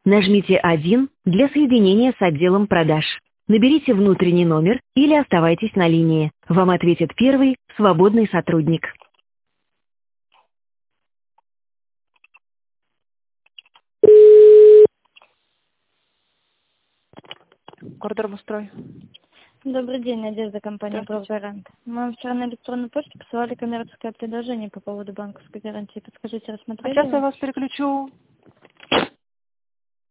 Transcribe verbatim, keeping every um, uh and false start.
Нажмите один для соединения с отделом продаж. Наберите внутренний номер или оставайтесь на линии. Вам ответит первый свободный сотрудник. Гордормострой. Добрый день, Надежда, компания Здравствуйте. «Главгарант». Мы вам вчера на электронную почту посылали коммерческое предложение по поводу банковской гарантии. Подскажите, А рассмотрели сейчас я его? вас переключу